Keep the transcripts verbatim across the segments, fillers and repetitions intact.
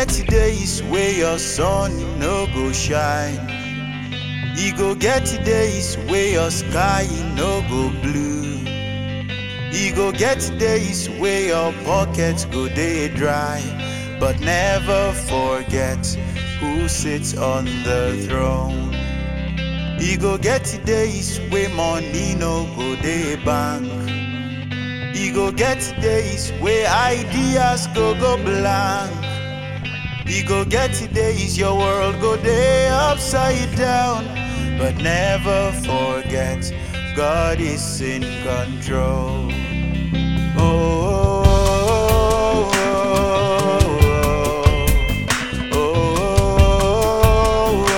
get days where your sun no go shine. You go get days where your sky no go blue. You go get days where your pockets go dey dry. But never forget who sits on the throne. You go get days where money no go dey bank. You go get days where ideas go go blank. You go get days your world go dey upside down. But never forget, God is in control. Oh, oh, oh, oh,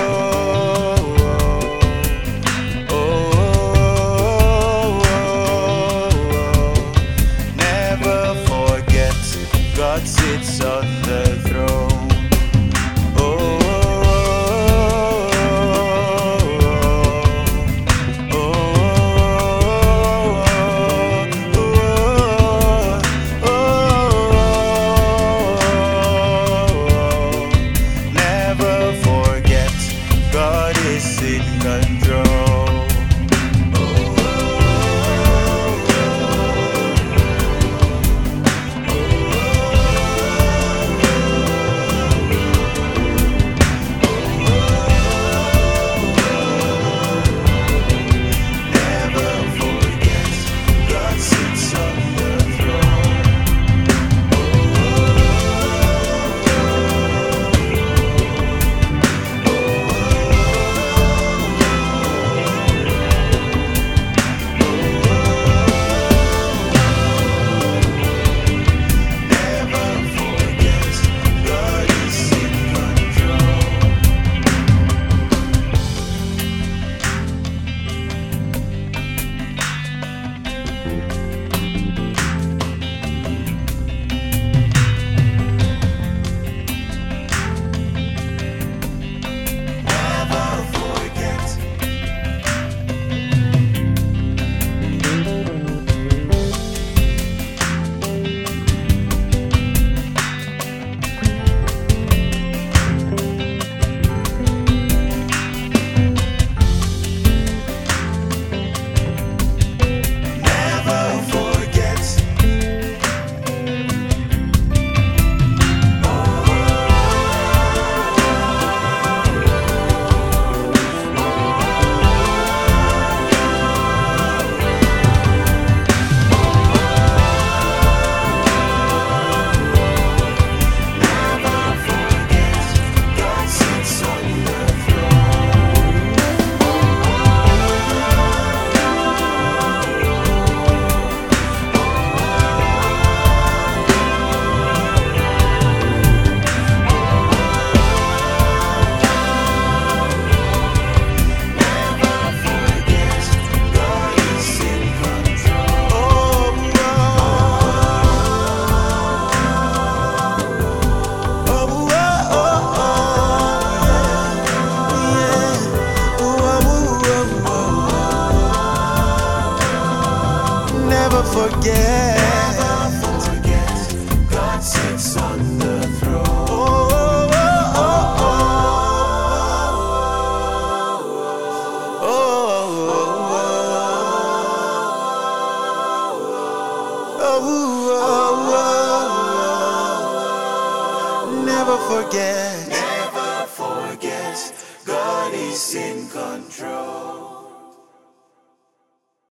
oh, oh. Never forget, God sits on the throne. Forget, never forget, God sits on the throne. Oh, oh, oh, oh, oh, oh, oh, oh. Never forget, never forget, God is in control.